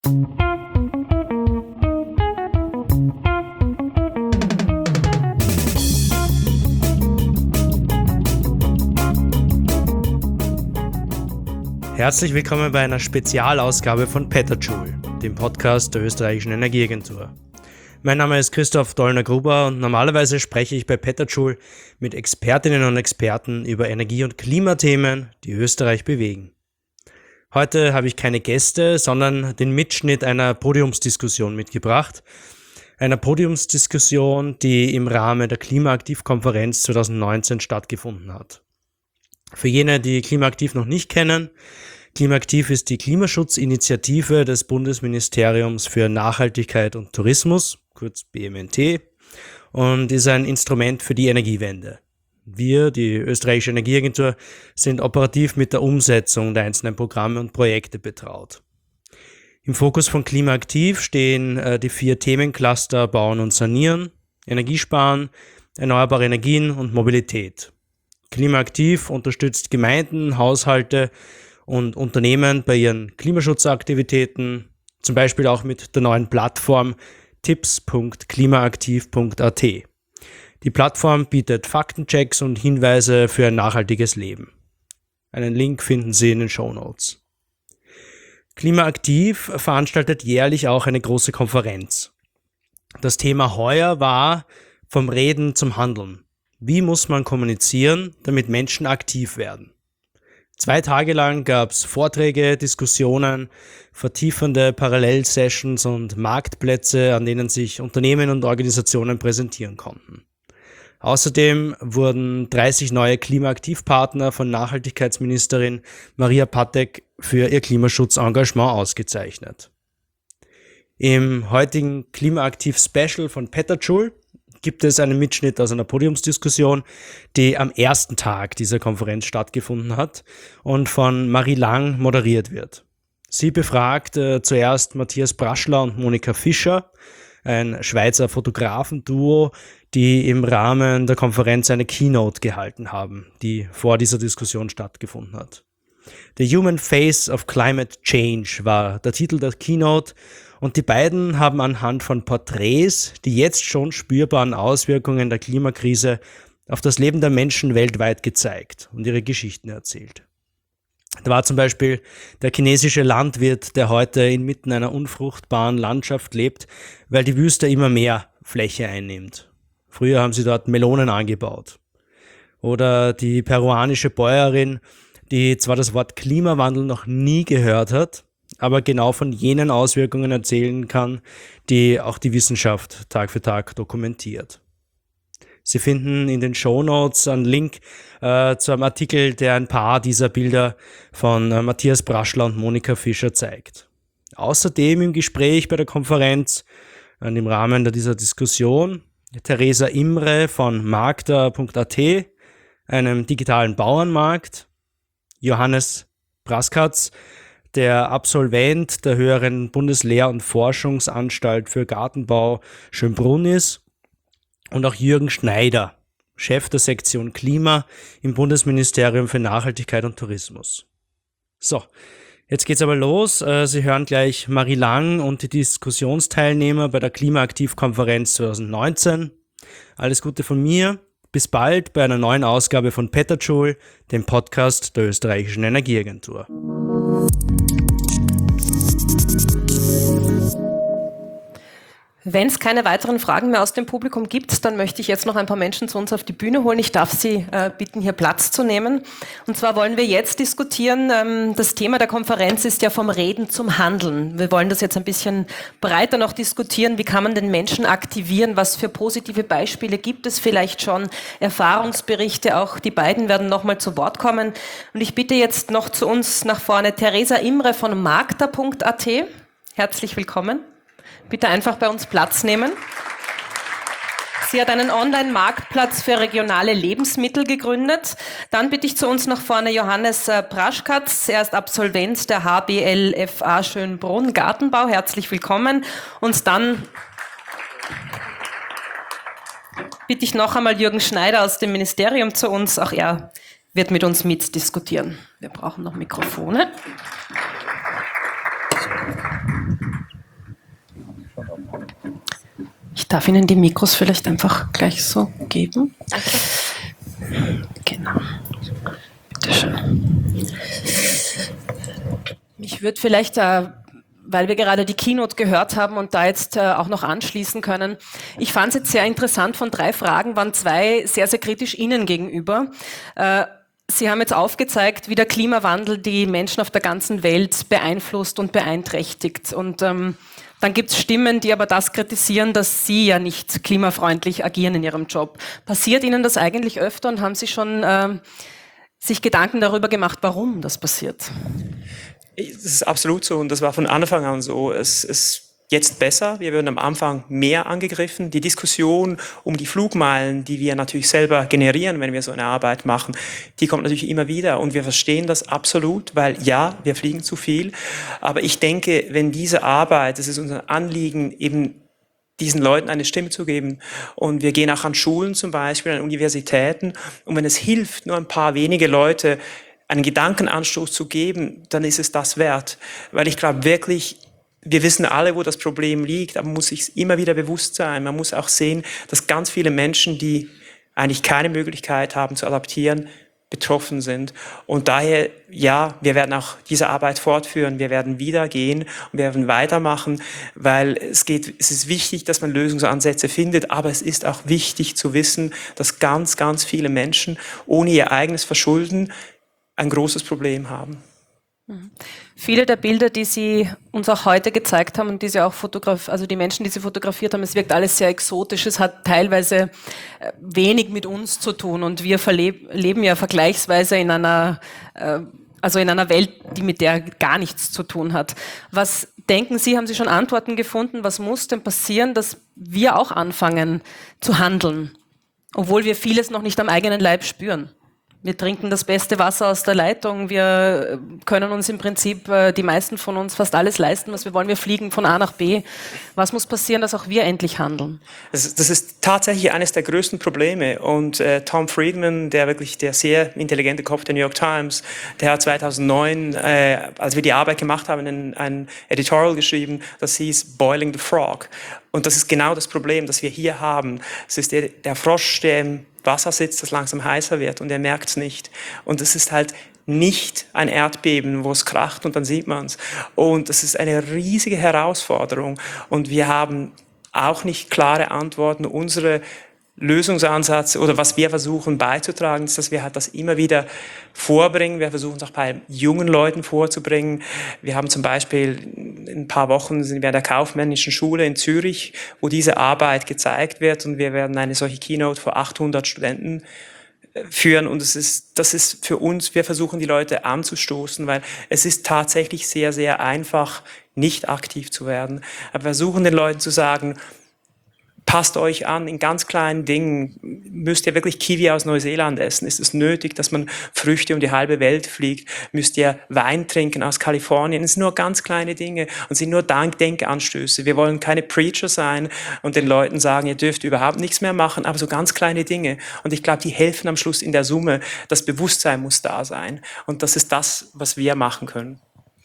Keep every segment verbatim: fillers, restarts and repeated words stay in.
Herzlich willkommen bei einer Spezialausgabe von Petajoule, dem Podcast der österreichischen Energieagentur. Mein Name ist Christoph Dollner-Gruber und normalerweise spreche ich bei Petajoule mit Expertinnen und Experten über Energie- und Klimathemen, die Österreich bewegen. Heute habe ich keine Gäste, sondern den Mitschnitt einer Podiumsdiskussion mitgebracht. Einer Podiumsdiskussion, die im Rahmen der Klimaaktiv-Konferenz zwanzig neunzehn stattgefunden hat. Für jene, die Klimaaktiv noch nicht kennen, Klimaaktiv ist die Klimaschutzinitiative des Bundesministeriums für Nachhaltigkeit und Tourismus, kurz B M N T, und ist ein Instrument für die Energiewende. Wir, die österreichische Energieagentur, sind operativ mit der Umsetzung der einzelnen Programme und Projekte betraut. Im Fokus von Klimaaktiv stehen äh, die vier Themencluster Bauen und Sanieren, Energiesparen, erneuerbare Energien und Mobilität. Klimaaktiv unterstützt Gemeinden, Haushalte und Unternehmen bei ihren Klimaschutzaktivitäten, zum Beispiel auch mit der neuen Plattform tipps punkt klimaaktiv punkt a t. Die Plattform bietet Faktenchecks und Hinweise für ein nachhaltiges Leben. Einen Link finden Sie in den Shownotes. Klimaaktiv veranstaltet jährlich auch eine große Konferenz. Das Thema heuer war vom Reden zum Handeln. Wie muss man kommunizieren, damit Menschen aktiv werden? Zwei Tage lang gab es Vorträge, Diskussionen, vertiefende Parallelsessions und Marktplätze, an denen sich Unternehmen und Organisationen präsentieren konnten. Außerdem wurden dreißig neue Klimaaktivpartner von Nachhaltigkeitsministerin Maria Patek für ihr Klimaschutzengagement ausgezeichnet. Im heutigen Klimaaktiv-Special von Petajoule gibt es einen Mitschnitt aus einer Podiumsdiskussion, die am ersten Tag dieser Konferenz stattgefunden hat und von Marie Lang moderiert wird. Sie befragt äh, zuerst Matthias Braschler und Monika Fischer, ein Schweizer Fotografenduo, die im Rahmen der Konferenz eine Keynote gehalten haben, die vor dieser Diskussion stattgefunden hat. The Human Face of Climate Change war der Titel der Keynote. Und die beiden haben anhand von Porträts die jetzt schon spürbaren Auswirkungen der Klimakrise auf das Leben der Menschen weltweit gezeigt und ihre Geschichten erzählt. Da war zum Beispiel der chinesische Landwirt, der heute inmitten einer unfruchtbaren Landschaft lebt, weil die Wüste immer mehr Fläche einnimmt. Früher haben sie dort Melonen angebaut. Oder die peruanische Bäuerin, die zwar das Wort Klimawandel noch nie gehört hat, aber genau von jenen Auswirkungen erzählen kann, die auch die Wissenschaft Tag für Tag dokumentiert. Sie finden in den Shownotes einen Link äh, zu einem Artikel, der ein paar dieser Bilder von äh, Matthias Braschler und Monika Fischer zeigt. Außerdem im Gespräch bei der Konferenz und im Rahmen dieser Diskussion Theresa Imre von markter punkt a t, einem digitalen Bauernmarkt, Johannes Braskatz, der Absolvent der Höheren Bundeslehr- und Forschungsanstalt für Gartenbau Schönbrunn ist, und auch Jürgen Schneider, Chef der Sektion Klima im Bundesministerium für Nachhaltigkeit und Tourismus. So, jetzt geht's aber los. Sie hören gleich Marie Lang und die Diskussionsteilnehmer bei der Klimaaktiv-Konferenz zwanzig neunzehn. Alles Gute von mir. Bis bald bei einer neuen Ausgabe von Petajoule, dem Podcast der österreichischen Energieagentur. Wenn es keine weiteren Fragen mehr aus dem Publikum gibt, dann möchte ich jetzt noch ein paar Menschen zu uns auf die Bühne holen. Ich darf Sie äh, bitten, hier Platz zu nehmen. Und zwar wollen wir jetzt diskutieren, ähm, das Thema der Konferenz ist ja vom Reden zum Handeln. Wir wollen das jetzt ein bisschen breiter noch diskutieren. Wie kann man den Menschen aktivieren? Was für positive Beispiele gibt es vielleicht schon? Erfahrungsberichte, auch die beiden werden nochmal zu Wort kommen. Und ich bitte jetzt noch zu uns nach vorne Theresa Imre von markter punkt a t. Herzlich willkommen. Bitte einfach bei uns Platz nehmen. Sie hat einen Online-Marktplatz für regionale Lebensmittel gegründet. Dann bitte ich zu uns nach vorne Johannes Braschkatz. Er ist Absolvent der H B L F A Schönbrunn Gartenbau. Herzlich willkommen. Und dann bitte ich noch einmal Jürgen Schneider aus dem Ministerium zu uns. Auch er wird mit uns mitdiskutieren. Wir brauchen noch Mikrofone. Ich darf Ihnen die Mikros vielleicht einfach gleich so geben. Danke. Genau. Bitte schön. Ich würde vielleicht, äh, weil wir gerade die Keynote gehört haben und da jetzt äh, auch noch anschließen können, ich fand es jetzt sehr interessant, von drei Fragen waren zwei sehr, sehr kritisch Ihnen gegenüber. Äh, Sie haben jetzt aufgezeigt, wie der Klimawandel die Menschen auf der ganzen Welt beeinflusst und beeinträchtigt. Und ähm, dann gibt es Stimmen, die aber das kritisieren, dass Sie ja nicht klimafreundlich agieren in Ihrem Job. Passiert Ihnen das eigentlich öfter und haben Sie schon äh, sich Gedanken darüber gemacht, warum das passiert? Das ist absolut so und das war von Anfang an so. Es ist jetzt besser. Wir werden am Anfang mehr angegriffen. Die Diskussion um die Flugmeilen, die wir natürlich selber generieren, wenn wir so eine Arbeit machen, die kommt natürlich immer wieder und wir verstehen das absolut, weil ja, wir fliegen zu viel. Aber ich denke, wenn diese Arbeit, es ist unser Anliegen, eben diesen Leuten eine Stimme zu geben. Und wir gehen auch an Schulen zum Beispiel, an Universitäten. Und wenn es hilft, nur ein paar wenige Leute einen Gedankenanstoß zu geben, dann ist es das wert. Weil ich glaube wirklich, wir wissen alle, wo das Problem liegt, aber man muss sich immer wieder bewusst sein. Man muss auch sehen, dass ganz viele Menschen, die eigentlich keine Möglichkeit haben zu adaptieren, betroffen sind. Und daher, ja, wir werden auch diese Arbeit fortführen. Wir werden wieder gehen und wir werden weitermachen, weil es geht, es ist wichtig, dass man Lösungsansätze findet, aber es ist auch wichtig zu wissen, dass ganz, ganz viele Menschen ohne ihr eigenes Verschulden ein großes Problem haben. Mhm. Viele der Bilder, die Sie uns auch heute gezeigt haben und die Sie auch fotografiert, also die Menschen, die Sie fotografiert haben, es wirkt alles sehr exotisch, es hat teilweise wenig mit uns zu tun und wir leben ja vergleichsweise in einer, also in einer Welt, die mit der gar nichts zu tun hat. Was denken Sie, haben Sie schon Antworten gefunden, was muss denn passieren, dass wir auch anfangen zu handeln, obwohl wir vieles noch nicht am eigenen Leib spüren? Wir trinken das beste Wasser aus der Leitung. Wir können uns im Prinzip, die meisten von uns, fast alles leisten, was wir wollen. Wir fliegen von A nach B. Was muss passieren, dass auch wir endlich handeln? Das, das ist tatsächlich eines der größten Probleme. Und äh, Tom Friedman, der wirklich der sehr intelligente Kopf der New York Times, der hat zweitausendneun, äh, als wir die Arbeit gemacht haben, ein, ein Editorial geschrieben, das hieß Boiling the Frog. Und das ist genau das Problem, das wir hier haben. Es ist der, der Frosch, der im Wasser sitzt, das langsam heißer wird und er merkt es nicht. Und es ist halt nicht ein Erdbeben, wo es kracht und dann sieht man es. Und es ist eine riesige Herausforderung und wir haben auch nicht klare Antworten. Unsere Lösungsansatz oder was wir versuchen beizutragen, ist, dass wir halt das immer wieder vorbringen. Wir versuchen es auch bei jungen Leuten vorzubringen. Wir haben zum Beispiel in ein paar Wochen sind wir an der Kaufmännischen Schule in Zürich, wo diese Arbeit gezeigt wird und wir werden eine solche Keynote vor achthundert Studenten führen und es ist, das ist für uns, wir versuchen die Leute anzustoßen, weil es ist tatsächlich sehr, sehr einfach, nicht aktiv zu werden. Aber wir versuchen den Leuten zu sagen, passt euch an, in ganz kleinen Dingen. Müsst ihr wirklich Kiwi aus Neuseeland essen? Ist es nötig, dass man Früchte um die halbe Welt fliegt? Müsst ihr Wein trinken aus Kalifornien? Es sind nur ganz kleine Dinge und sind nur Denkanstöße. Wir wollen keine Preacher sein und den Leuten sagen, ihr dürft überhaupt nichts mehr machen, aber so ganz kleine Dinge. Und ich glaube, die helfen am Schluss in der Summe. Das Bewusstsein muss da sein. Und das ist das, was wir machen können.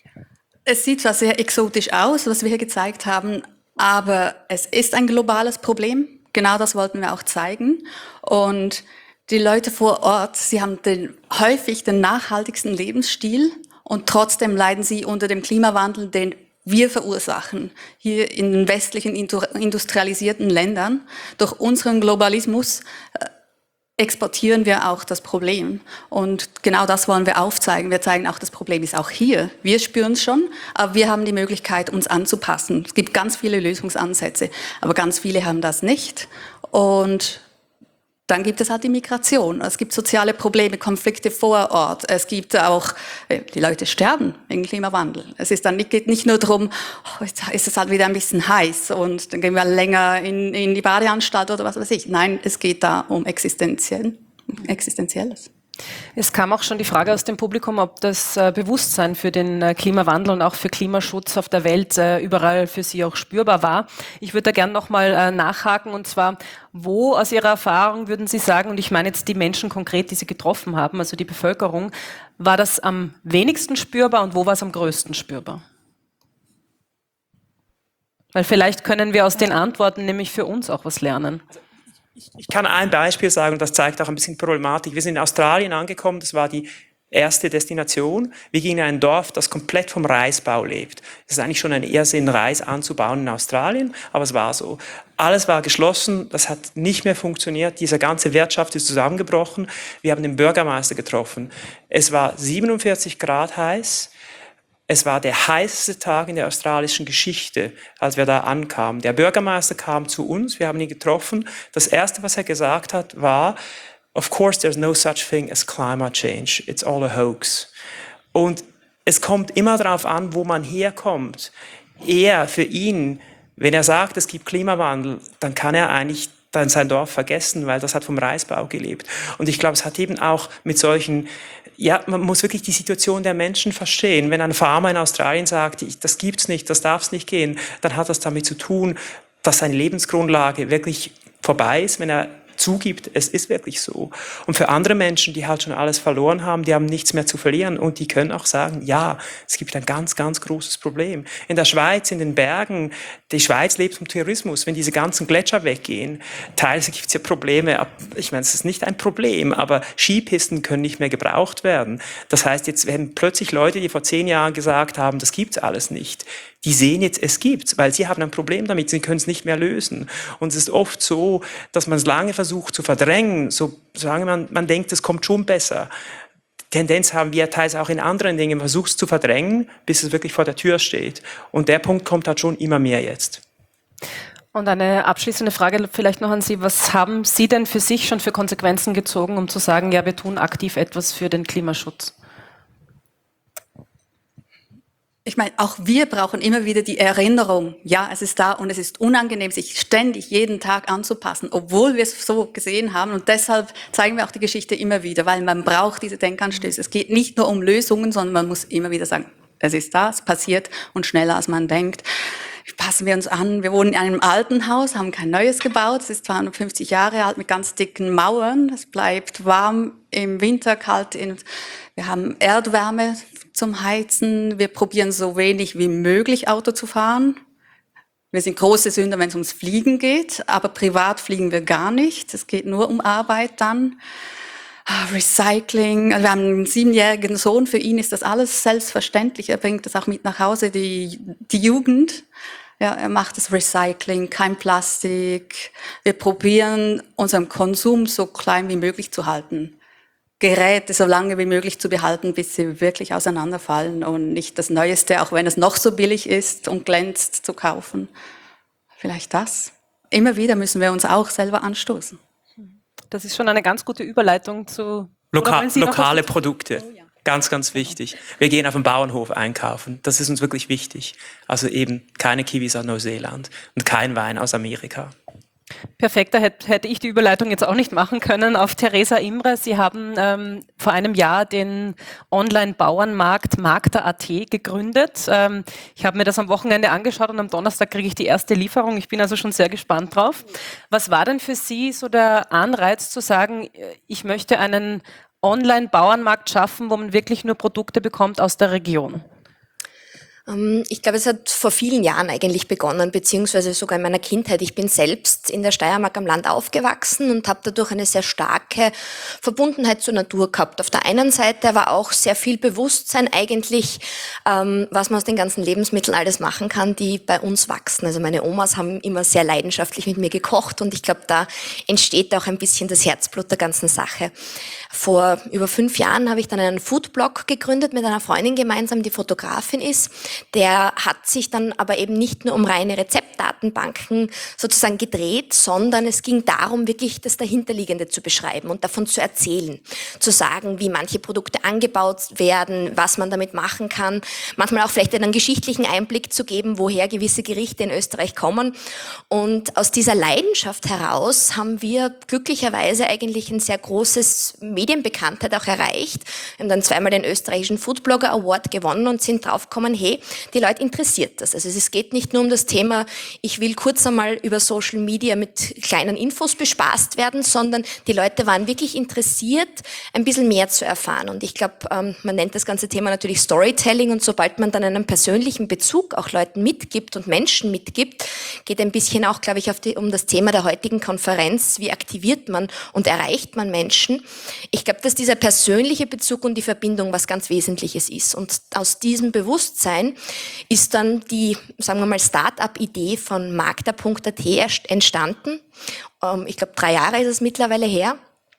Es sieht zwar sehr exotisch aus, was wir hier gezeigt haben, aber es ist ein globales Problem. Genau das wollten wir auch zeigen. Und die Leute vor Ort, sie haben den, häufig den nachhaltigsten Lebensstil und trotzdem leiden sie unter dem Klimawandel, den wir verursachen, hier in den westlichen industrialisierten Ländern. Durch unseren Globalismus exportieren wir auch das Problem. Und genau das wollen wir aufzeigen. Wir zeigen auch, das Problem ist auch hier. Wir spüren es schon, aber wir haben die Möglichkeit, uns anzupassen. Es gibt ganz viele Lösungsansätze, aber ganz viele haben das nicht. Und dann gibt es halt die Migration. Es gibt soziale Probleme, Konflikte vor Ort. Es gibt auch, die Leute sterben wegen Klimawandel. Es ist dann nicht, geht nicht nur darum, oh, jetzt ist es halt wieder ein bisschen heiß und dann gehen wir länger in, in die Badeanstalt oder was weiß ich. Nein, es geht da um Existenziell, Existenzielles. Es kam auch schon die Frage aus dem Publikum, ob das äh, Bewusstsein für den äh, Klimawandel und auch für Klimaschutz auf der Welt äh, überall für Sie auch spürbar war. Ich würde da gerne nochmal äh, nachhaken und zwar, wo aus Ihrer Erfahrung würden Sie sagen, und ich meine jetzt die Menschen konkret, die Sie getroffen haben, also die Bevölkerung, war das am wenigsten spürbar und wo war es am größten spürbar? Weil vielleicht können wir aus den Antworten nämlich für uns auch was lernen. Ich kann ein Beispiel sagen, das zeigt auch ein bisschen Problematik. Wir sind in Australien angekommen, das war die erste Destination. Wir gingen in ein Dorf, das komplett vom Reisbau lebt. Es ist eigentlich schon ein Irrsinn, Reis anzubauen in Australien, aber es war so. Alles war geschlossen, das hat nicht mehr funktioniert, diese ganze Wirtschaft ist zusammengebrochen. Wir haben den Bürgermeister getroffen. Es war siebenundvierzig Grad heiß. Es war der heißeste Tag in der australischen Geschichte, als wir da ankamen. Der Bürgermeister kam zu uns, wir haben ihn getroffen. Das Erste, was er gesagt hat, war, of course there's no such thing as climate change, it's all a hoax. Und es kommt immer darauf an, wo man herkommt. Er, für ihn, wenn er sagt, es gibt Klimawandel, dann kann er eigentlich dann sein Dorf vergessen, weil das hat vom Reisbau gelebt. Und ich glaube, es hat eben auch mit solchen, ja, man muss wirklich die Situation der Menschen verstehen. Wenn ein Farmer in Australien sagt, das gibt's nicht, das darf's nicht gehen, dann hat das damit zu tun, dass seine Lebensgrundlage wirklich vorbei ist, wenn er zugibt, es ist wirklich so. Und für andere Menschen, die halt schon alles verloren haben, die haben nichts mehr zu verlieren und die können auch sagen, ja, es gibt ein ganz, ganz großes Problem. In der Schweiz, in den Bergen, die Schweiz lebt vom Tourismus. Wenn diese ganzen Gletscher weggehen, teilweise gibt es ja Probleme. Ich meine, es ist nicht ein Problem, aber Skipisten können nicht mehr gebraucht werden. Das heißt, jetzt werden plötzlich Leute, die vor zehn Jahren gesagt haben, das gibt's alles nicht, die sehen jetzt, es gibt's, weil sie haben ein Problem damit, sie können es nicht mehr lösen. Und es ist oft so, dass man es lange versucht zu verdrängen, so, solange man, man denkt, es kommt schon besser. Tendenz haben wir teils auch in anderen Dingen, versucht es zu verdrängen, bis es wirklich vor der Tür steht. Und der Punkt kommt halt schon immer mehr jetzt. Und eine abschließende Frage vielleicht noch an Sie. Was haben Sie denn für sich schon für Konsequenzen gezogen, um zu sagen, ja, wir tun aktiv etwas für den Klimaschutz? Ich meine, auch wir brauchen immer wieder die Erinnerung, ja, es ist da und es ist unangenehm, sich ständig jeden Tag anzupassen, obwohl wir es so gesehen haben. Und deshalb zeigen wir auch die Geschichte immer wieder, weil man braucht diese Denkanstöße. Es geht nicht nur um Lösungen, sondern man muss immer wieder sagen, es ist da, es passiert und schneller als man denkt. Passen wir uns an, wir wohnen in einem alten Haus, haben kein neues gebaut, es ist zweihundertfünfzig Jahre alt mit ganz dicken Mauern, es bleibt warm im Winter, kalt, in, wir haben Erdwärme zum Heizen, wir probieren so wenig wie möglich Auto zu fahren. Wir sind große Sünder, wenn es ums Fliegen geht, aber privat fliegen wir gar nicht, es geht nur um Arbeit dann. Recycling, also wir haben einen siebenjährigen Sohn, für ihn ist das alles selbstverständlich, er bringt das auch mit nach Hause, die, die Jugend, ja, er macht das Recycling, kein Plastik, wir probieren unseren Konsum so klein wie möglich zu halten, Geräte so lange wie möglich zu behalten, bis sie wirklich auseinanderfallen und nicht das Neueste, auch wenn es noch so billig ist und glänzt, zu kaufen. Vielleicht das. Immer wieder müssen wir uns auch selber anstoßen. Das ist schon eine ganz gute Überleitung zu Loka- lokale Produkte. Oh, ja. Ganz, ganz wichtig. Wir gehen auf dem Bauernhof einkaufen. Das ist uns wirklich wichtig. Also eben keine Kiwis aus Neuseeland und kein Wein aus Amerika. Perfekt, da hätte ich die Überleitung jetzt auch nicht machen können auf Theresa Imre. Sie haben ähm, vor einem Jahr den Online-Bauernmarkt Magda Punkt at gegründet. Ähm, ich habe mir das am Wochenende angeschaut und am Donnerstag kriege ich die erste Lieferung. Ich bin also schon sehr gespannt drauf. Was war denn für Sie so der Anreiz zu sagen, ich möchte einen Online-Bauernmarkt schaffen, wo man wirklich nur Produkte bekommt aus der Region? Ich glaube, es hat vor vielen Jahren eigentlich begonnen, beziehungsweise sogar in meiner Kindheit. Ich bin selbst in der Steiermark am Land aufgewachsen und habe dadurch eine sehr starke Verbundenheit zur Natur gehabt. Auf der einen Seite aber auch sehr viel Bewusstsein eigentlich, ähm, was man aus den ganzen Lebensmitteln alles machen kann, die bei uns wachsen. Also meine Omas haben immer sehr leidenschaftlich mit mir gekocht und ich glaube, da entsteht auch ein bisschen das Herzblut der ganzen Sache. Vor über fünf Jahren habe ich dann einen Foodblog gegründet mit einer Freundin gemeinsam, die Fotografin ist. Der hat sich dann aber eben nicht nur um reine Rezeptdatenbanken sozusagen gedreht, sondern es ging darum, wirklich das Dahinterliegende zu beschreiben und davon zu erzählen, zu sagen, wie manche Produkte angebaut werden, was man damit machen kann, manchmal auch vielleicht einen geschichtlichen Einblick zu geben, woher gewisse Gerichte in Österreich kommen. Und aus dieser Leidenschaft heraus haben wir glücklicherweise eigentlich ein sehr großes Medienbekanntheit auch erreicht. Wir haben dann zweimal den österreichischen Foodblogger Award gewonnen und sind draufgekommen, hey, die Leute interessiert das. Also es geht nicht nur um das Thema, ich will kurz einmal über Social Media mit kleinen Infos bespaßt werden, sondern die Leute waren wirklich interessiert, ein bisschen mehr zu erfahren. Und ich glaube, ähm, man nennt das ganze Thema natürlich Storytelling, und sobald man dann einen persönlichen Bezug auch Leuten mitgibt und Menschen mitgibt, geht ein bisschen auch, glaube ich, auf die, um das Thema der heutigen Konferenz, wie aktiviert man und erreicht man Menschen. Ich glaube, dass dieser persönliche Bezug und die Verbindung was ganz Wesentliches ist. Und aus diesem Bewusstsein ist dann die, sagen wir mal, Start-up-Idee von magda punkt at entstanden. Ich glaube, drei Jahre ist es mittlerweile her.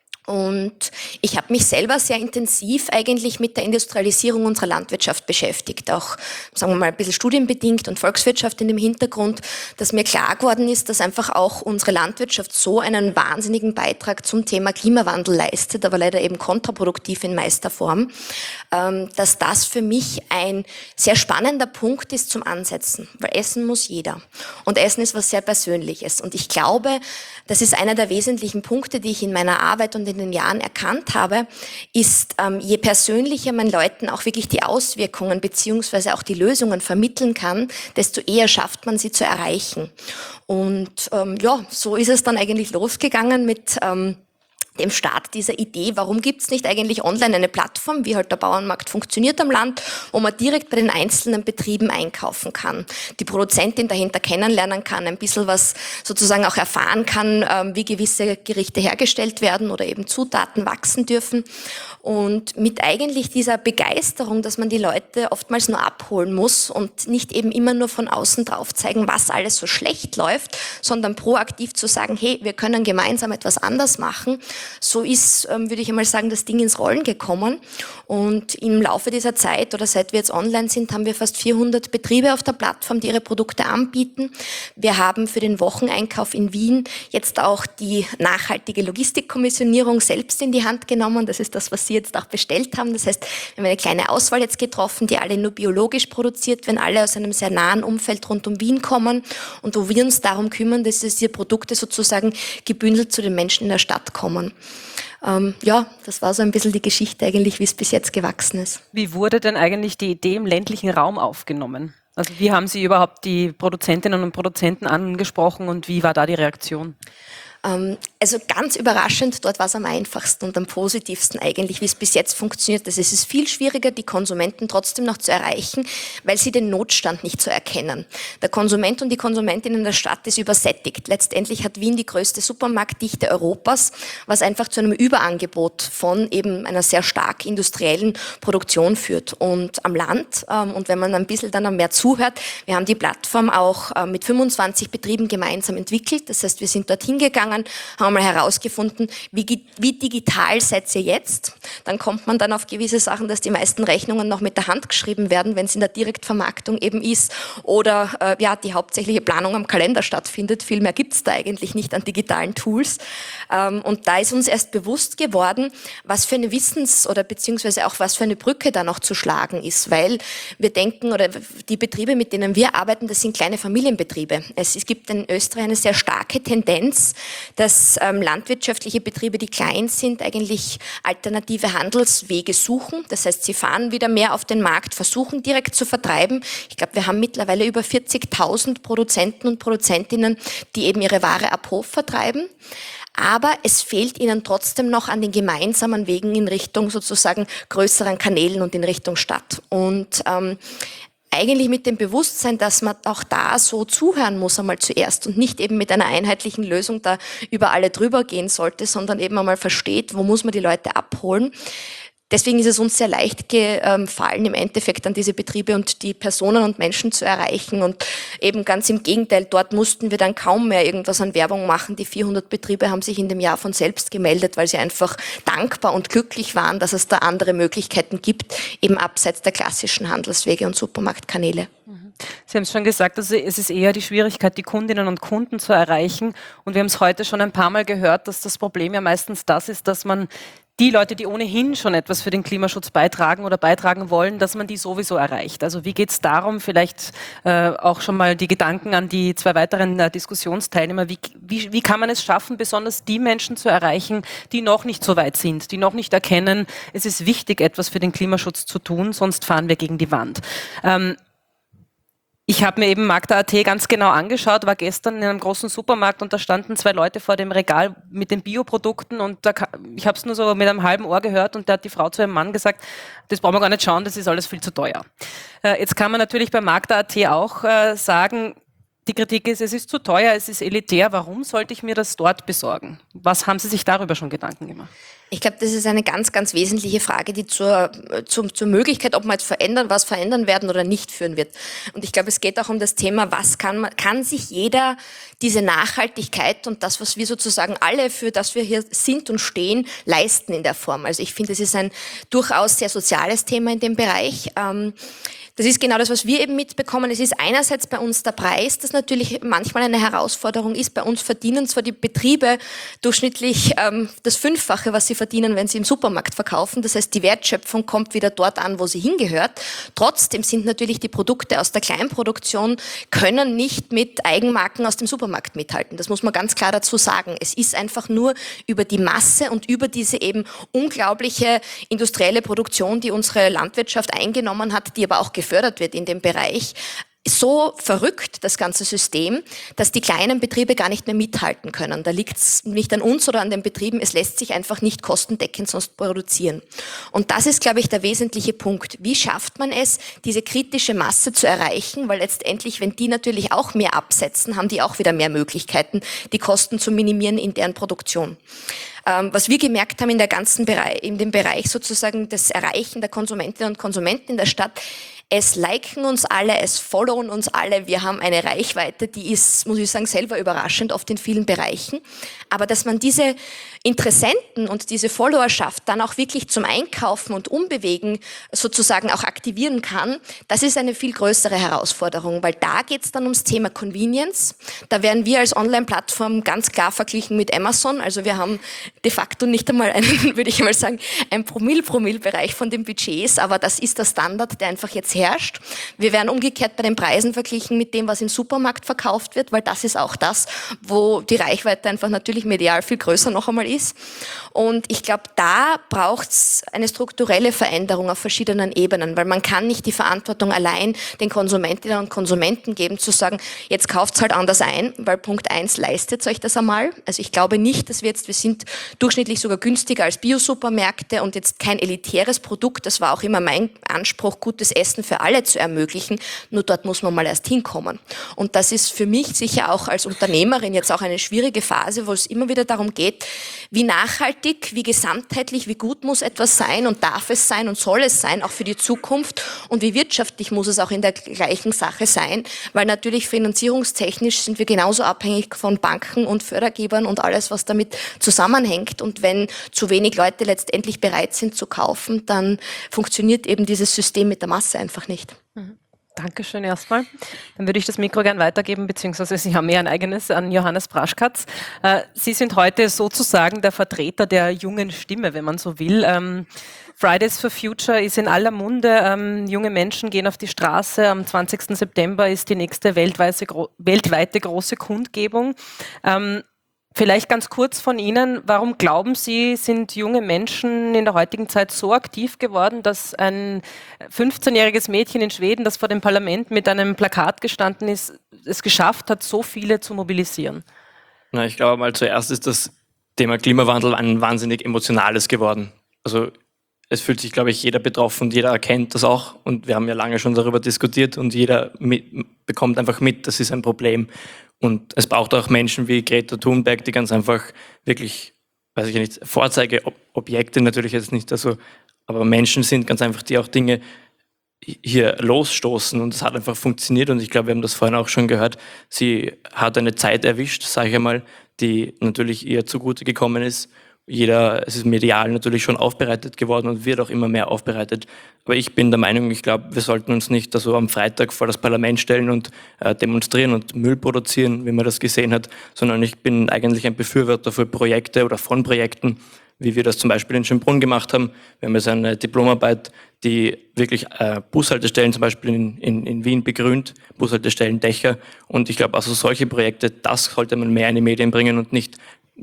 Und ich habe mich selber sehr intensiv eigentlich mit der Industrialisierung unserer Landwirtschaft beschäftigt, auch, sagen wir mal, ein bisschen studienbedingt und Volkswirtschaft in dem Hintergrund, dass mir klar geworden ist, dass einfach auch unsere Landwirtschaft so einen wahnsinnigen Beitrag zum Thema Klimawandel leistet, aber leider eben kontraproduktiv in meister Form, dass das für mich ein sehr spannender Punkt ist zum Ansetzen, weil Essen muss jeder. Und Essen ist was sehr Persönliches. Und ich glaube, das ist einer der wesentlichen Punkte, die ich in meiner Arbeit und in den Jahren erkannt habe, ist, ähm, je persönlicher man Leuten auch wirklich die Auswirkungen beziehungsweise auch die Lösungen vermitteln kann, desto eher schafft man sie zu erreichen. Und ähm, ja, so ist es dann eigentlich losgegangen mit ähm, dem Start dieser Idee, warum gibt's nicht eigentlich online eine Plattform, wie halt der Bauernmarkt funktioniert am Land, wo man direkt bei den einzelnen Betrieben einkaufen kann, die Produzentin dahinter kennenlernen kann, ein bisschen was sozusagen auch erfahren kann, wie gewisse Gerichte hergestellt werden oder eben Zutaten wachsen dürfen. Und mit eigentlich dieser Begeisterung, dass man die Leute oftmals nur abholen muss und nicht eben immer nur von außen drauf zeigen, was alles so schlecht läuft, sondern proaktiv zu sagen, hey, wir können gemeinsam etwas anders machen. So ist, ähm, würde ich einmal sagen, das Ding ins Rollen gekommen. Und im Laufe dieser Zeit oder seit wir jetzt online sind, haben wir fast vierhundert Betriebe auf der Plattform, die ihre Produkte anbieten. Wir haben für den Wocheneinkauf in Wien jetzt auch die nachhaltige Logistikkommissionierung selbst in die Hand genommen. Das ist das, was Sie jetzt auch bestellt haben. Das heißt, wir haben eine kleine Auswahl jetzt getroffen, die alle nur biologisch produziert werden, alle aus einem sehr nahen Umfeld rund um Wien kommen und wo wir uns darum kümmern, dass diese Produkte sozusagen gebündelt zu den Menschen in der Stadt kommen. Ähm, ja, das war so ein bisschen die Geschichte eigentlich, wie es bis jetzt gewachsen ist. Wie wurde denn eigentlich die Idee im ländlichen Raum aufgenommen? Also wie haben Sie überhaupt die Produzentinnen und Produzenten angesprochen und wie war da die Reaktion? Also ganz überraschend, dort war es am einfachsten und am positivsten eigentlich, wie es bis jetzt funktioniert. Also es ist viel schwieriger, die Konsumenten trotzdem noch zu erreichen, weil sie den Notstand nicht so erkennen. Der Konsument und die Konsumentin in der Stadt ist übersättigt. Letztendlich hat Wien die größte Supermarktdichte Europas, was einfach zu einem Überangebot von eben einer sehr stark industriellen Produktion führt. Und am Land, und wenn man ein bisschen dann mehr zuhört, wir haben die Plattform auch mit fünfundzwanzig Betrieben gemeinsam entwickelt. Das heißt, wir sind dorthin gegangen, haben mal herausgefunden, wie, wie digital seid ihr jetzt? Dann kommt man dann auf gewisse Sachen, dass die meisten Rechnungen noch mit der Hand geschrieben werden, wenn es in der Direktvermarktung eben ist oder äh, ja die hauptsächliche Planung am Kalender stattfindet. Viel mehr gibt es da eigentlich nicht an digitalen Tools. Ähm, und da ist uns erst bewusst geworden, was für eine Wissens- oder beziehungsweise auch was für eine Brücke da noch zu schlagen ist, weil wir denken, oder die Betriebe, mit denen wir arbeiten, das sind kleine Familienbetriebe. Es, es gibt in Österreich eine sehr starke Tendenz, dass ähm, landwirtschaftliche Betriebe, die klein sind, eigentlich alternative Handelswege suchen. Das heißt, sie fahren wieder mehr auf den Markt, versuchen direkt zu vertreiben. Ich glaube, wir haben mittlerweile über vierzigtausend Produzenten und Produzentinnen, die eben ihre Ware ab Hof vertreiben. Aber es fehlt ihnen trotzdem noch an den gemeinsamen Wegen in Richtung sozusagen größeren Kanälen und in Richtung Stadt. Und ähm, eigentlich mit dem Bewusstsein, dass man auch da so zuhören muss einmal zuerst und nicht eben mit einer einheitlichen Lösung da über alle drüber gehen sollte, sondern eben einmal versteht, wo muss man die Leute abholen. Deswegen ist es uns sehr leicht gefallen, im Endeffekt an diese Betriebe und die Personen und Menschen zu erreichen. Und eben ganz im Gegenteil, dort mussten wir dann kaum mehr irgendwas an Werbung machen. Die vierhundert Betriebe haben sich in dem Jahr von selbst gemeldet, weil sie einfach dankbar und glücklich waren, dass es da andere Möglichkeiten gibt, eben abseits der klassischen Handelswege und Supermarktkanäle. Sie haben es schon gesagt, also es ist eher die Schwierigkeit, die Kundinnen und Kunden zu erreichen. Und wir haben es heute schon ein paar Mal gehört, dass das Problem ja meistens das ist, dass man die Leute, die ohnehin schon etwas für den Klimaschutz beitragen oder beitragen wollen, dass man die sowieso erreicht. Also wie geht es darum, vielleicht äh, auch schon mal die Gedanken an die zwei weiteren äh, Diskussionsteilnehmer, wie, wie, wie kann man es schaffen, besonders die Menschen zu erreichen, die noch nicht so weit sind, die noch nicht erkennen, es ist wichtig, etwas für den Klimaschutz zu tun, sonst fahren wir gegen die Wand. Ähm, Ich habe mir eben Magda Punkt A T ganz genau angeschaut, war gestern in einem großen Supermarkt und da standen zwei Leute vor dem Regal mit den Bioprodukten und da, ich habe es nur so mit einem halben Ohr gehört und da hat die Frau zu ihrem Mann gesagt, das brauchen wir gar nicht schauen, das ist alles viel zu teuer. Äh, jetzt kann man natürlich bei Magda Punkt A T auch äh, sagen, die Kritik ist, es ist zu teuer, es ist elitär, warum sollte ich mir das dort besorgen? Was haben Sie sich darüber schon Gedanken gemacht? Ich glaube, das ist eine ganz, ganz wesentliche Frage, die zur, zur, zur Möglichkeit, ob man jetzt verändern, was verändern werden oder nicht führen wird. Und ich glaube, es geht auch um das Thema, was kann man, kann sich jeder diese Nachhaltigkeit und das, was wir sozusagen alle, für das wir hier sind und stehen, leisten in der Form. Also ich finde, es ist ein durchaus sehr soziales Thema in dem Bereich. Ähm, Das ist genau das, was wir eben mitbekommen. Es ist einerseits bei uns der Preis, das natürlich manchmal eine Herausforderung ist. Bei uns verdienen zwar die Betriebe durchschnittlich ähm, das Fünffache, was sie verdienen, wenn sie im Supermarkt verkaufen. Das heißt, die Wertschöpfung kommt wieder dort an, wo sie hingehört. Trotzdem sind natürlich die Produkte aus der Kleinproduktion, können nicht mit Eigenmarken aus dem Supermarkt mithalten. Das muss man ganz klar dazu sagen. Es ist einfach nur über die Masse und über diese eben unglaubliche industrielle Produktion, die unsere Landwirtschaft eingenommen hat, die aber auch gefördert wird in dem Bereich, so verrückt, das ganze System, dass die kleinen Betriebe gar nicht mehr mithalten können. Da liegt es nicht an uns oder an den Betrieben, es lässt sich einfach nicht kostendeckend sonst produzieren. Und das ist, glaube ich, der wesentliche Punkt. Wie schafft man es, diese kritische Masse zu erreichen? Weil letztendlich, wenn die natürlich auch mehr absetzen, haben die auch wieder mehr Möglichkeiten, die Kosten zu minimieren in deren Produktion. Ähm, was wir gemerkt haben in der ganzen Bereich, in dem Bereich sozusagen des Erreichen der Konsumentinnen und Konsumenten in der Stadt, es liken uns alle, es followen uns alle, wir haben eine Reichweite, die ist, muss ich sagen, selber überraschend oft in vielen Bereichen. Aber dass man diese Interessenten und diese Followerschaft dann auch wirklich zum Einkaufen und Umbewegen sozusagen auch aktivieren kann, das ist eine viel größere Herausforderung, weil da geht es dann ums Thema Convenience. Da werden wir als Online-Plattform ganz klar verglichen mit Amazon. Also wir haben de facto nicht einmal einen, würde ich mal sagen, ein Promille-Promille-Bereich von den Budgets, aber das ist der Standard, der einfach jetzt herrscht. Wir werden umgekehrt bei den Preisen verglichen mit dem, was im Supermarkt verkauft wird, weil das ist auch das, wo die Reichweite einfach natürlich medial viel größer noch einmal ist. Und ich glaube, da braucht es eine strukturelle Veränderung auf verschiedenen Ebenen, weil man kann nicht die Verantwortung allein den Konsumentinnen und Konsumenten geben, zu sagen, jetzt kauft's halt anders ein, weil Punkt eins, leistet euch das einmal. Also ich glaube nicht, dass wir jetzt, wir sind durchschnittlich sogar günstiger als Bio-Supermärkte und jetzt kein elitäres Produkt. Das war auch immer mein Anspruch, gutes Essen für alle zu ermöglichen. Nur dort muss man mal erst hinkommen. Und das ist für mich sicher auch als Unternehmerin jetzt auch eine schwierige Phase, wo es immer wieder darum geht, wie nachhaltig, wie gesamtheitlich, wie gut muss etwas sein und darf es sein und soll es sein, auch für die Zukunft und wie wirtschaftlich muss es auch in der gleichen Sache sein, weil natürlich finanzierungstechnisch sind wir genauso abhängig von Banken und Fördergebern und alles, was damit zusammenhängt. Und wenn zu wenig Leute letztendlich bereit sind zu kaufen, dann funktioniert eben dieses System mit der Masse einfach nicht. Mhm. Dankeschön erstmal. Dann würde ich das Mikro gern weitergeben, beziehungsweise Sie haben ja ein eigenes an Johannes Braschkatz. Sie sind heute sozusagen der Vertreter der jungen Stimme, wenn man so will. Fridays for Future ist in aller Munde. Junge Menschen gehen auf die Straße. Am zwanzigsten September ist die nächste weltweite, weltweite große Kundgebung. Vielleicht ganz kurz von Ihnen, warum glauben Sie, sind junge Menschen in der heutigen Zeit so aktiv geworden, dass ein fünfzehnjähriges Mädchen in Schweden, das vor dem Parlament mit einem Plakat gestanden ist, es geschafft hat, so viele zu mobilisieren? Na, ich glaube mal, zuerst ist das Thema Klimawandel ein wahnsinnig emotionales geworden. Also es fühlt sich, glaube ich, jeder betroffen und jeder erkennt das auch. Und wir haben ja lange schon darüber diskutiert und jeder mit, bekommt einfach mit, das ist ein Problem. Und es braucht auch Menschen wie Greta Thunberg, die ganz einfach wirklich, weiß ich nicht, Vorzeigeobjekte natürlich jetzt nicht, also, aber Menschen sind ganz einfach, die auch Dinge hier losstoßen und es hat einfach funktioniert und ich glaube, wir haben das vorhin auch schon gehört, sie hat eine Zeit erwischt, sage ich einmal, die natürlich ihr zugute gekommen ist. Jeder, es ist medial natürlich schon aufbereitet geworden und wird auch immer mehr aufbereitet. Aber ich bin der Meinung, ich glaube, wir sollten uns nicht also am Freitag vor das Parlament stellen und äh, demonstrieren und Müll produzieren, wie man das gesehen hat, sondern ich bin eigentlich ein Befürworter für Projekte oder von Projekten, wie wir das zum Beispiel in Schönbrunn gemacht haben. Wir haben jetzt eine Diplomarbeit, die wirklich äh, Bushaltestellen zum Beispiel in, in, in Wien begrünt, Bushaltestellen, Dächer. Und ich glaube, also solche Projekte, das sollte man mehr in die Medien bringen und nicht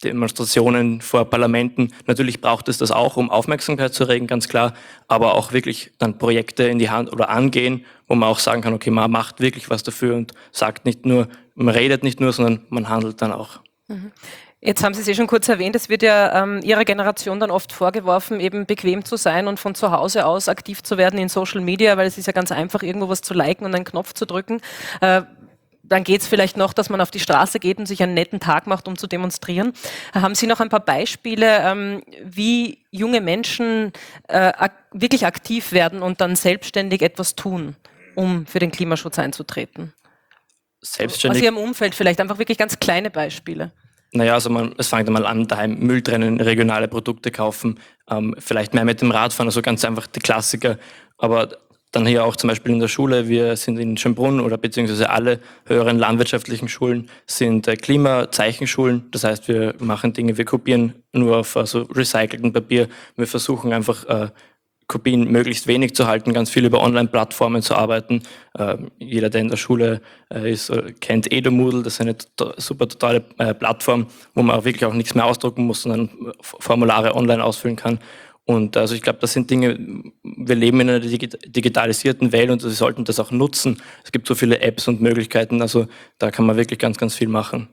Demonstrationen vor Parlamenten. Natürlich braucht es das auch, um Aufmerksamkeit zu erregen, ganz klar, aber auch wirklich dann Projekte in die Hand oder angehen, wo man auch sagen kann, okay, man macht wirklich was dafür und sagt nicht nur, man redet nicht nur, sondern man handelt dann auch. Mhm. Jetzt haben Sie es eh schon kurz erwähnt, es wird ja ähm, Ihrer Generation dann oft vorgeworfen, eben bequem zu sein und von zu Hause aus aktiv zu werden in Social Media, weil es ist ja ganz einfach, irgendwo was zu liken und einen Knopf zu drücken. Äh, dann geht es vielleicht noch, dass man auf die Straße geht und sich einen netten Tag macht, um zu demonstrieren. Haben Sie noch ein paar Beispiele, ähm, wie junge Menschen äh, ak wirklich aktiv werden und dann selbstständig etwas tun, um für den Klimaschutz einzutreten? Selbstständig? Aus Ihrem Umfeld vielleicht, einfach wirklich ganz kleine Beispiele. Naja, also man, es fängt einmal an, daheim Müll trennen, regionale Produkte kaufen, ähm, vielleicht mehr mit dem Radfahren, also ganz einfach die Klassiker. Aber dann hier auch zum Beispiel in der Schule, wir sind in Schönbrunn oder beziehungsweise alle höheren landwirtschaftlichen Schulen sind äh, Klimazeichenschulen. Das heißt, wir machen Dinge, wir kopieren nur auf also recyceltem Papier. Wir versuchen einfach äh, Kopien möglichst wenig zu halten, ganz viel über Online-Plattformen zu arbeiten. Äh, jeder, der in der Schule äh, ist, äh, kennt Edomoodle, das ist eine to super totale äh, Plattform, wo man auch wirklich auch nichts mehr ausdrucken muss, sondern Formulare online ausfüllen kann. Und also ich glaube, das sind Dinge, wir leben in einer digitalisierten Welt und wir sollten das auch nutzen. Es gibt so viele Apps und Möglichkeiten, also da kann man wirklich ganz, ganz viel machen.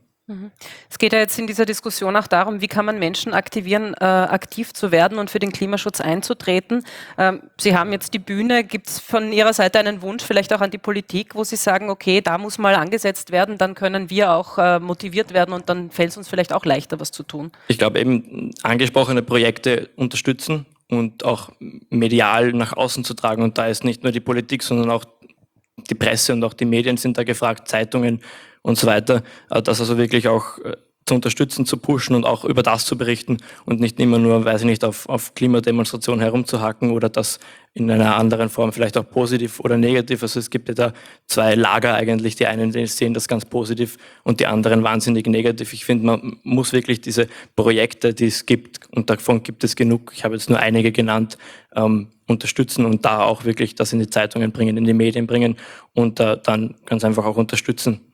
Es geht ja jetzt in dieser Diskussion auch darum, wie kann man Menschen aktivieren, äh, aktiv zu werden und für den Klimaschutz einzutreten. Ähm, Sie haben jetzt die Bühne. Gibt es von Ihrer Seite einen Wunsch, vielleicht auch an die Politik, wo Sie sagen, okay, da muss mal angesetzt werden, dann können wir auch äh, motiviert werden und dann fällt es uns vielleicht auch leichter, was zu tun? Ich glaube eben, angesprochene Projekte unterstützen und auch medial nach außen zu tragen. Und da ist nicht nur die Politik, sondern auch die Presse und auch die Medien sind da gefragt, Zeitungen und so weiter, das also wirklich auch zu unterstützen, zu pushen und auch über das zu berichten und nicht immer nur, weiß ich nicht, auf, auf Klimademonstrationen herumzuhacken oder das in einer anderen Form vielleicht auch positiv oder negativ. Also es gibt ja da zwei Lager eigentlich. Die einen die sehen das ganz positiv und die anderen wahnsinnig negativ. Ich finde, man muss wirklich diese Projekte, die es gibt, und davon gibt es genug, ich habe jetzt nur einige genannt, ähm, unterstützen und da auch wirklich das in die Zeitungen bringen, in die Medien bringen und äh, dann ganz einfach auch unterstützen.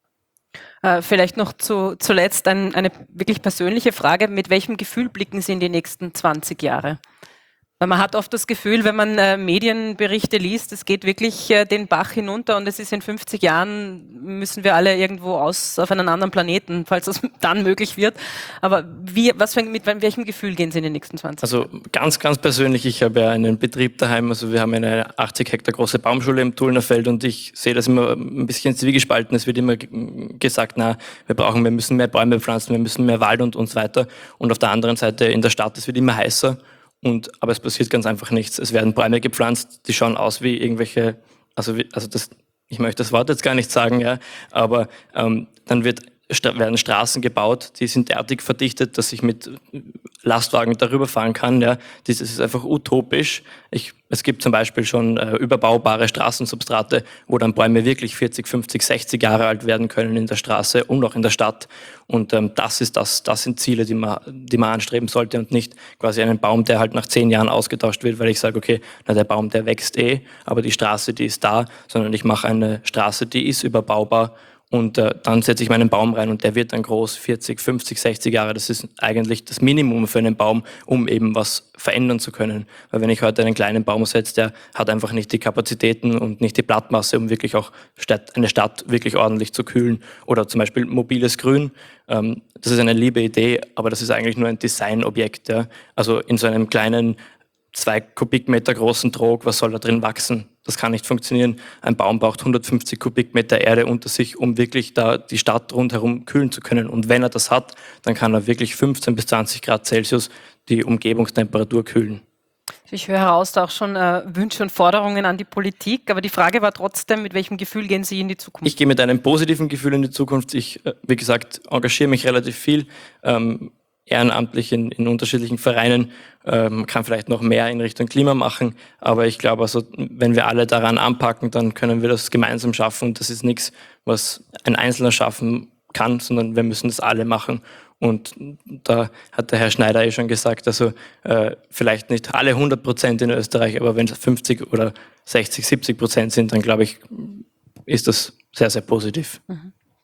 Äh, vielleicht noch zu, zuletzt ein, eine wirklich persönliche Frage. Mit welchem Gefühl blicken Sie in die nächsten zwanzig Jahre? Weil man hat oft das Gefühl, wenn man äh, Medienberichte liest, es geht wirklich äh, den Bach hinunter und es ist in fünfzig Jahren, müssen wir alle irgendwo aus auf einen anderen Planeten, falls das dann möglich wird. Aber wie, was für, mit welchem Gefühl gehen Sie in den nächsten zwanzig Also ganz, ganz persönlich, ich habe ja einen Betrieb daheim, also wir haben eine achtzig Hektar große Baumschule im Tullnerfeld und ich sehe das immer ein bisschen zwiegespalten. Es wird immer gesagt, na, wir brauchen, wir müssen mehr Bäume pflanzen, wir müssen mehr Wald und, und so weiter. Und auf der anderen Seite in der Stadt, es wird immer heißer. Und, aber es passiert ganz einfach nichts. Es werden Bäume gepflanzt, die schauen aus wie irgendwelche, also, wie, also das, ich möchte das Wort jetzt gar nicht sagen, ja, aber ähm, dann wird, werden Straßen gebaut, die sind derartig verdichtet, dass ich mit Lastwagen darüber fahren kann. Ja. Das ist einfach utopisch. Ich, es gibt zum Beispiel schon äh, überbaubare Straßensubstrate, wo dann Bäume wirklich vierzig, fünfzig, sechzig Jahre alt werden können in der Straße und auch in der Stadt. Und ähm, das ist das, das sind Ziele, die man, die man anstreben sollte und nicht quasi einen Baum, der halt nach zehn Jahren ausgetauscht wird, weil ich sage, okay, na, der Baum, der wächst eh, aber die Straße, die ist da, sondern ich mache eine Straße, die ist überbaubar. Und äh, dann setze ich meinen Baum rein und der wird dann groß, vierzig, fünfzig, sechzig Jahre. Das ist eigentlich das Minimum für einen Baum, um eben was verändern zu können. Weil wenn ich heute einen kleinen Baum setze, der hat einfach nicht die Kapazitäten und nicht die Blattmasse, um wirklich auch Stadt, eine Stadt wirklich ordentlich zu kühlen. Oder zum Beispiel mobiles Grün. Ähm, das ist eine liebe Idee, aber das ist eigentlich nur ein Designobjekt. Ja? Also in so einem kleinen zwei Kubikmeter großen Trog, was soll da drin wachsen? Das kann nicht funktionieren. Ein Baum braucht hundertfünfzig Kubikmeter Erde unter sich, um wirklich da die Stadt rundherum kühlen zu können. Und wenn er das hat, dann kann er wirklich fünfzehn bis zwanzig Grad Celsius die Umgebungstemperatur kühlen. Ich höre heraus da auch schon äh, Wünsche und Forderungen an die Politik, aber die Frage war trotzdem, mit welchem Gefühl gehen Sie in die Zukunft? Ich gehe mit einem positiven Gefühl in die Zukunft. Ich, äh, wie gesagt, engagiere mich relativ viel. Ähm, ehrenamtlich in, in unterschiedlichen Vereinen, ähm, kann vielleicht noch mehr in Richtung Klima machen, aber ich glaube, also, wenn wir alle daran anpacken, dann können wir das gemeinsam schaffen und das ist nichts, was ein Einzelner schaffen kann, sondern wir müssen das alle machen und da hat der Herr Schneider eh schon gesagt, also äh, vielleicht nicht alle hundert Prozent in Österreich, aber wenn es fünfzig oder sechzig, siebzig Prozent sind, dann glaube ich, ist das sehr, sehr positiv. Mhm.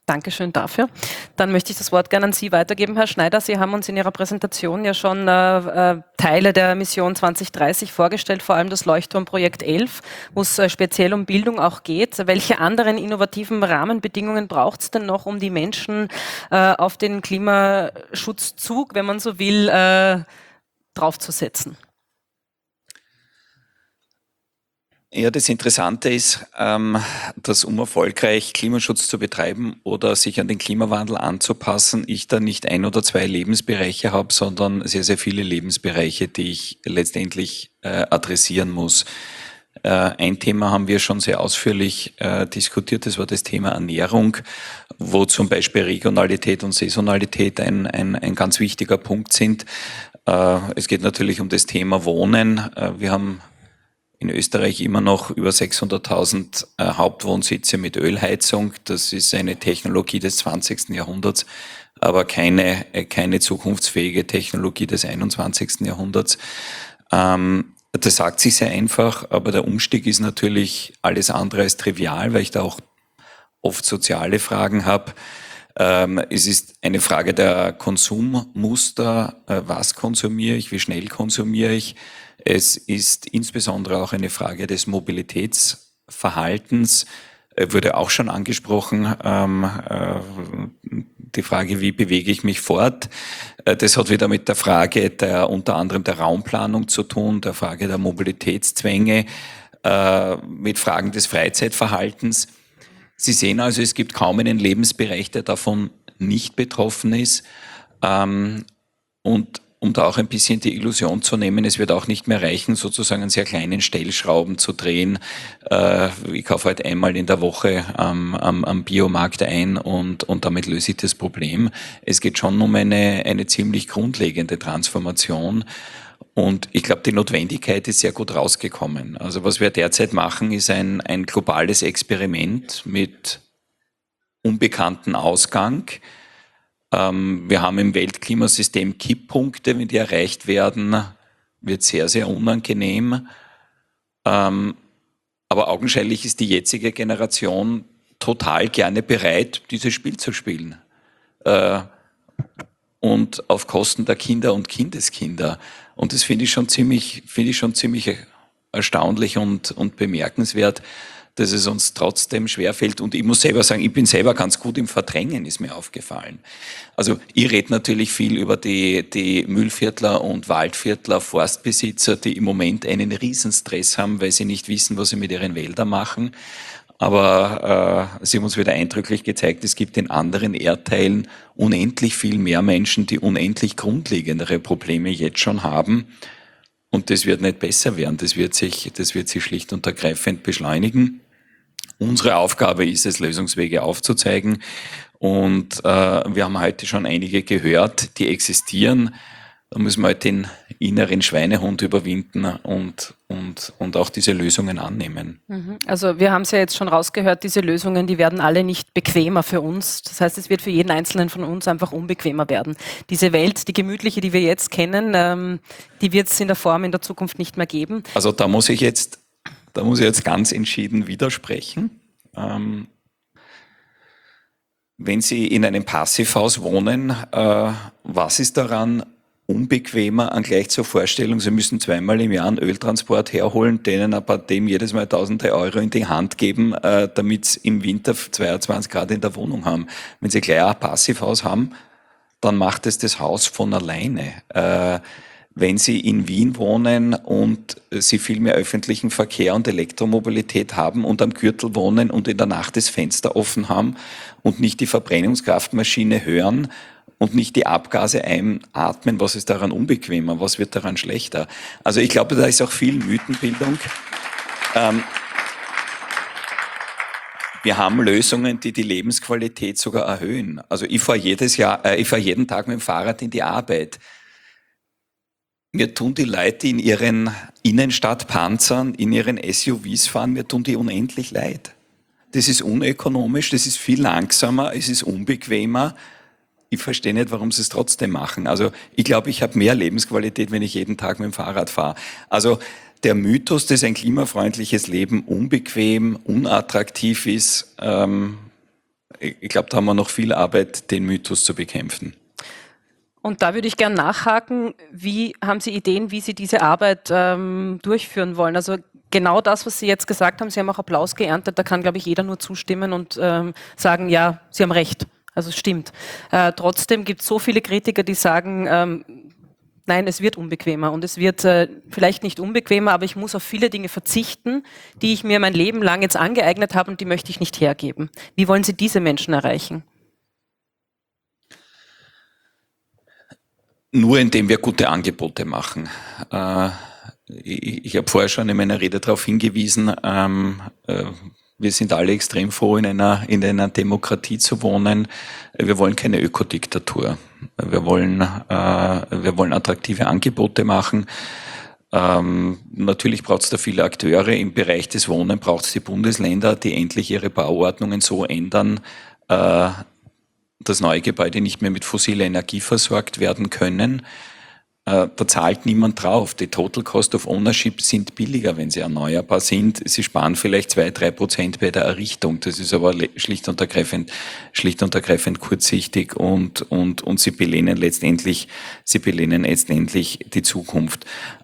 Dankeschön dafür. Dann möchte ich das Wort gerne an Sie weitergeben, Herr Schneider. Sie haben uns in Ihrer Präsentation ja schon äh, äh, Teile der Mission zwanzig dreißig vorgestellt, vor allem das Leuchtturmprojekt elf, wo es äh, speziell um Bildung auch geht. Welche anderen innovativen Rahmenbedingungen braucht es denn noch, um die Menschen äh, auf den Klimaschutzzug, wenn man so will, äh, draufzusetzen? Ja, das Interessante ist, ähm, dass um erfolgreich Klimaschutz zu betreiben oder sich an den Klimawandel anzupassen, ich da nicht ein oder zwei Lebensbereiche habe, sondern sehr, sehr viele Lebensbereiche, die ich letztendlich äh, adressieren muss. Äh, ein Thema haben wir schon sehr ausführlich äh, diskutiert, das war das Thema Ernährung, wo zum Beispiel Regionalität und Saisonalität ein, ein, ein ganz wichtiger Punkt sind. Äh, es geht natürlich um das Thema Wohnen. Äh, wir haben in Österreich immer noch über sechshunderttausend äh, Hauptwohnsitze mit Ölheizung. Das ist eine Technologie des zwanzigsten Jahrhunderts, aber keine, äh, keine zukunftsfähige Technologie des einundzwanzigsten Jahrhunderts. Ähm, das sagt sich sehr einfach, aber der Umstieg ist natürlich alles andere als trivial, weil ich da auch oft soziale Fragen habe. Ähm, es ist eine Frage der Konsummuster. Äh, was konsumiere ich? Wie schnell konsumiere ich? Es ist insbesondere auch eine Frage des Mobilitätsverhaltens, äh, wurde auch schon angesprochen, ähm, äh, die Frage, wie bewege ich mich fort. Äh, das hat wieder mit der Frage der unter anderem der Raumplanung zu tun, der Frage der Mobilitätszwänge, äh, mit Fragen des Freizeitverhaltens. Sie sehen also, es gibt kaum einen Lebensbereich, der davon nicht betroffen ist. Ähm, und um da auch ein bisschen die Illusion zu nehmen, es wird auch nicht mehr reichen, sozusagen an sehr kleinen Stellschrauben zu drehen. Äh, ich kaufe halt einmal in der Woche ähm, am, am Biomarkt ein und, und damit löse ich das Problem. Es geht schon um eine, eine ziemlich grundlegende Transformation. Und ich glaube, die Notwendigkeit ist sehr gut rausgekommen. Also was wir derzeit machen, ist ein, ein globales Experiment mit unbekanntem Ausgang. Wir haben im Weltklimasystem Kipppunkte, wenn die erreicht werden, wird sehr, sehr unangenehm. Aber augenscheinlich ist die jetzige Generation total gerne bereit, dieses Spiel zu spielen. Und auf Kosten der Kinder und Kindeskinder. Und das finde ich schon ziemlich, finde ich schon ziemlich erstaunlich und, und bemerkenswert, dass es uns trotzdem schwerfällt. Und ich muss selber sagen, ich bin selber ganz gut im Verdrängen, ist mir aufgefallen. Also ich rede natürlich viel über die, die Müllviertler und Waldviertler, Forstbesitzer, die im Moment einen Riesenstress haben, weil sie nicht wissen, was sie mit ihren Wäldern machen. Aber äh, sie haben uns wieder eindrücklich gezeigt, es gibt in anderen Erdteilen unendlich viel mehr Menschen, die unendlich grundlegendere Probleme jetzt schon haben. Und das wird nicht besser werden, das wird sich, das wird sich schlicht und ergreifend beschleunigen. Unsere Aufgabe ist es, Lösungswege aufzuzeigen. Und äh, wir haben heute schon einige gehört, die existieren. Da müssen wir halt den inneren Schweinehund überwinden und, und, und auch diese Lösungen annehmen. Also wir haben es ja jetzt schon rausgehört, diese Lösungen, die werden alle nicht bequemer für uns. Das heißt, es wird für jeden Einzelnen von uns einfach unbequemer werden. Diese Welt, die gemütliche, die wir jetzt kennen, ähm, die wird es in der Form in der Zukunft nicht mehr geben. Also da muss ich jetzt, da muss ich jetzt ganz entschieden widersprechen. Ähm, wenn Sie in einem Passivhaus wohnen, äh, was ist daran unbequemer an gleich zur Vorstellung, Sie müssen zweimal im Jahr einen Öltransport herholen, denen aber dem jedes Mal tausende Euro in die Hand geben, äh, damit sie im Winter zweiundzwanzig Grad in der Wohnung haben. Wenn Sie gleich ein Passivhaus haben, dann macht es das Haus von alleine. Äh, wenn Sie in Wien wohnen und Sie viel mehr öffentlichen Verkehr und Elektromobilität haben und am Gürtel wohnen und in der Nacht das Fenster offen haben und nicht die Verbrennungskraftmaschine hören, und nicht die Abgase einatmen, was ist daran unbequemer, was wird daran schlechter. Also ich glaube, da ist auch viel Mythenbildung. Ähm, wir haben Lösungen, die die Lebensqualität sogar erhöhen. Also ich fahre jedes Jahr, äh, ich fahre jeden Tag mit dem Fahrrad in die Arbeit. Mir tun die Leute, die in ihren Innenstadtpanzern, in ihren S U Vs fahren, mir tun die unendlich leid. Das ist unökonomisch, das ist viel langsamer, es ist unbequemer. Ich verstehe nicht, warum sie es trotzdem machen. Also ich glaube, ich habe mehr Lebensqualität, wenn ich jeden Tag mit dem Fahrrad fahre. Also der Mythos, dass ein klimafreundliches Leben unbequem, unattraktiv ist, ähm, ich glaube, da haben wir noch viel Arbeit, den Mythos zu bekämpfen. Und da würde ich gern nachhaken, wie haben Sie Ideen, wie Sie diese Arbeit ähm, durchführen wollen? Also genau das, was Sie jetzt gesagt haben, Sie haben auch Applaus geerntet, da kann, glaube ich, jeder nur zustimmen und ähm, sagen, ja, Sie haben recht, also es stimmt. Äh, trotzdem gibt es so viele Kritiker, die sagen, ähm, nein, es wird unbequemer und es wird äh, vielleicht nicht unbequemer, aber ich muss auf viele Dinge verzichten, die ich mir mein Leben lang jetzt angeeignet habe und die möchte ich nicht hergeben. Wie wollen Sie diese Menschen erreichen? Nur indem wir gute Angebote machen. Äh, ich ich habe vorher schon in meiner Rede darauf hingewiesen, ähm, äh, wir sind alle extrem froh, in einer, in einer Demokratie zu wohnen. Wir wollen keine Ökodiktatur. Wir wollen, äh, wir wollen attraktive Angebote machen. Ähm, natürlich braucht es da viele Akteure. Im Bereich des Wohnen braucht es die Bundesländer, die endlich ihre Bauordnungen so ändern, äh, dass neue Gebäude nicht mehr mit fossiler Energie versorgt werden können. Äh, da zahlt niemand drauf. Die Total Cost of Ownership sind billiger, wenn sie erneuerbar sind. Sie sparen vielleicht zwei, drei Prozent bei der Errichtung. Das ist aber schlicht und ergreifend, schlicht und ergreifend kurzsichtig und, und, und sie belehnen letztendlich, sie belehnen letztendlich die Zukunft.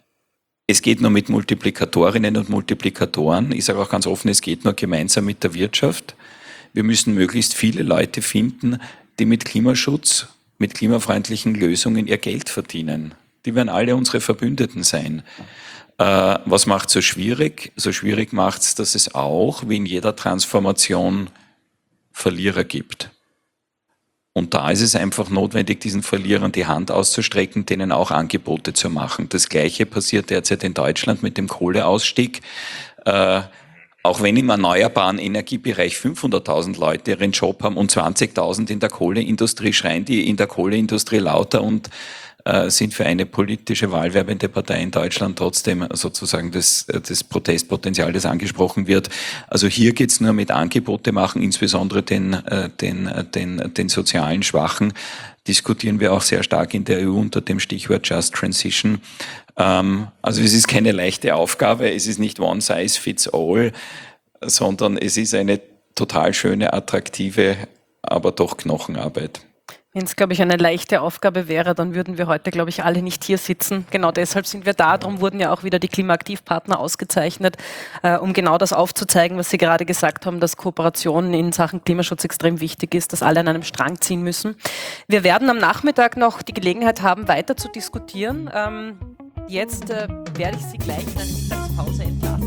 Es geht nur mit Multiplikatorinnen und Multiplikatoren. Ich sage auch ganz offen, es geht nur gemeinsam mit der Wirtschaft. Wir müssen möglichst viele Leute finden, die mit Klimaschutz, mit klimafreundlichen Lösungen ihr Geld verdienen. Die werden alle unsere Verbündeten sein. Äh, was macht so schwierig? So schwierig macht es, dass es auch, wie in jeder Transformation, Verlierer gibt. Und da ist es einfach notwendig, diesen Verlierern die Hand auszustrecken, denen auch Angebote zu machen. Das Gleiche passiert derzeit in Deutschland mit dem Kohleausstieg. Äh, Auch wenn im erneuerbaren Energiebereich fünfhunderttausend Leute ihren Job haben und zwanzigtausend in der Kohleindustrie, schreien die in der Kohleindustrie lauter und äh, sind für eine politische wahlwerbende Partei in Deutschland trotzdem sozusagen das, das Protestpotenzial, das angesprochen wird. Also hier geht's nur mit Angebote machen, insbesondere den, äh, den, den, den sozialen Schwachen. Diskutieren wir auch sehr stark in der E U unter dem Stichwort Just Transition. Ähm, also es ist keine leichte Aufgabe, es ist nicht one size fits all, sondern es ist eine total schöne, attraktive, aber doch Knochenarbeit. Wenn es, glaube ich, eine leichte Aufgabe wäre, dann würden wir heute, glaube ich, alle nicht hier sitzen. Genau deshalb sind wir da. Darum wurden ja auch wieder die Klimaaktivpartner ausgezeichnet, äh, um genau das aufzuzeigen, was Sie gerade gesagt haben, dass Kooperation in Sachen Klimaschutz extrem wichtig ist, dass alle an einem Strang ziehen müssen. Wir werden am Nachmittag noch die Gelegenheit haben, weiter zu diskutieren. Ähm, jetzt äh, werde ich Sie gleich in eine Mittagspause entlassen.